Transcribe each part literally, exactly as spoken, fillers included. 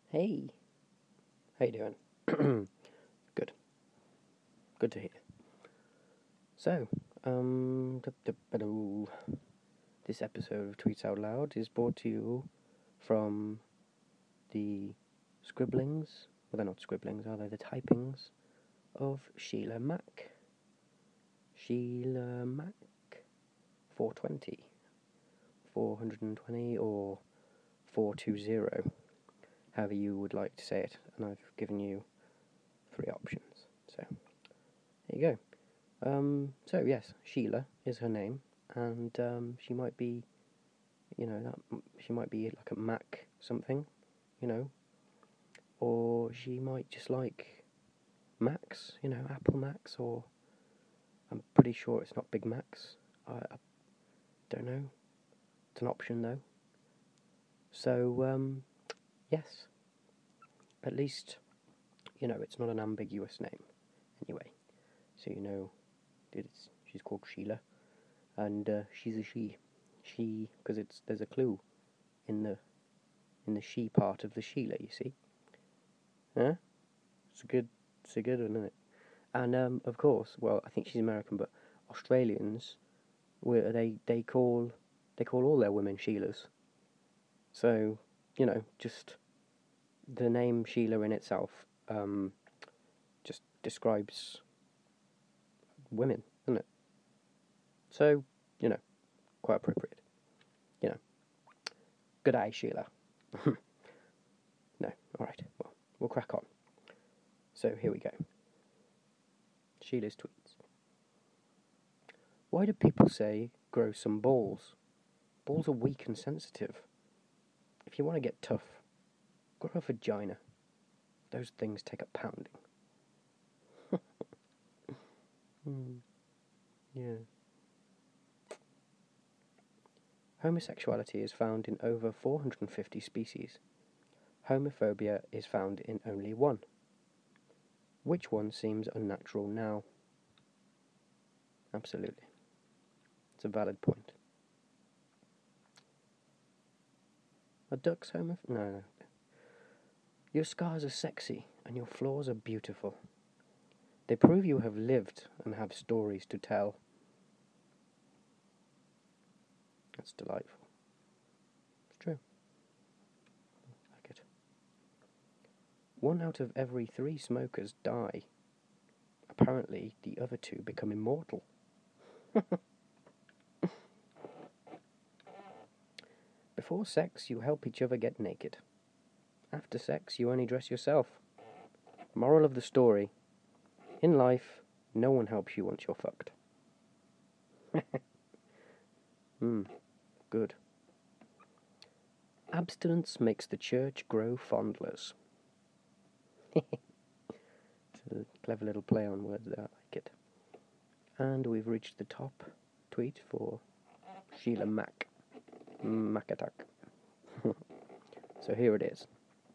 Hey, how you doing? Good, good to hear. So, um, this episode of Tweets Out Loud is brought to you from the scribblings, well, they're not scribblings, are they? The typings of Sheila Mac. Sheila Mac four twenty, four twenty, or four twenty, however you would like to say it, and I've given you three options. So, there you go. Um, so yes, Sheila is her name, and um, she might be, you know, that she might be like a Mac something, you know, or she might just like Macs, you know, Apple Macs, or I'm pretty sure it's not Big Macs. I, I don't know. It's an option though. So um, yes, at least you know it's not an ambiguous name anyway. So you know, it's she's called Sheila, and uh, she's a she. She, because it's there's a clue in the in the she part of the Sheila. You see, huh? It's a good, it's a good one, isn't it? And um, of course, well, I think she's American, but Australians, where they they call they call all their women Sheilas. So you know, just the name Sheila in itself um, just describes women, doesn't it? So you know, quite appropriate. You know, good eye, Sheila. No, all right. Well, we'll crack on. So here we go. Sheila's tweets. Why do people say grow some balls? Balls are weak and sensitive. If you want to get tough, grow a vagina. Those things take a pounding. Hmm. Yeah. Homosexuality is found in over four hundred fifty species. Homophobia is found in only one. Which one seems unnatural now? Absolutely. It's a valid point. Are ducks homoph? No, no. Your scars are sexy and your flaws are beautiful. They prove you have lived and have stories to tell. That's delightful. It's true. I like it. One out of every three smokers die. Apparently, the other two become immortal. Before sex, you help each other get naked. After sex, you only dress yourself. Moral of the story: in life, no one helps you once you're fucked. Hmm, good. Abstinence makes the church grow fondlers. It's a clever little play on words there, I like it. And we've reached the top tweet for Sheila Mac. Mac attack. So here it is.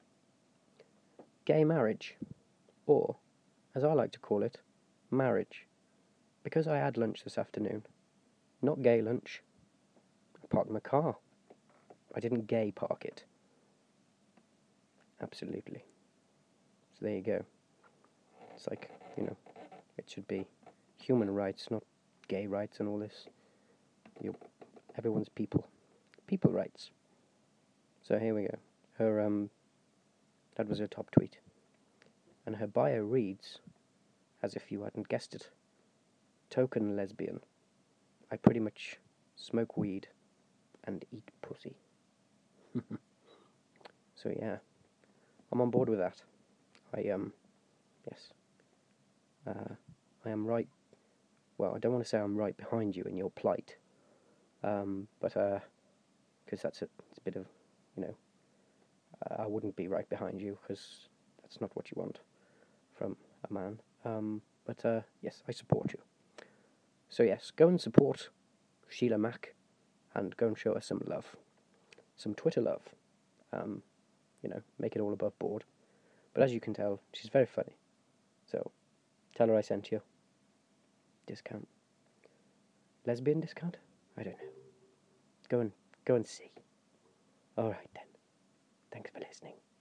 Gay marriage, or, as I like to call it, marriage. Because I had lunch this afternoon. Not gay lunch. I parked my car. I didn't gay park it. Absolutely. So there you go. It's like, you know, it should be human rights, not gay rights and all this. You're, everyone's people. People rights. So here we go. Her, um, that was her top tweet. And her bio reads, as if you hadn't guessed it, token lesbian. I pretty much smoke weed and eat pussy. So yeah, I'm on board with that. I, um, yes. Uh, I am right, well, I don't want to say I'm right behind you in your plight, um, but, uh, because that's a, it's a bit of, you know, uh, I wouldn't be right behind you, because that's not what you want from a man, um, but, uh, yes, I support you. So yes, go and support Sheila Mac, and go and show her some love, some Twitter love, um, you know, make it all above board, but as you can tell, she's very funny, so tell her I sent you. Discount. Lesbian discount? I don't know. Go and go and see. Alright then. Thanks for listening.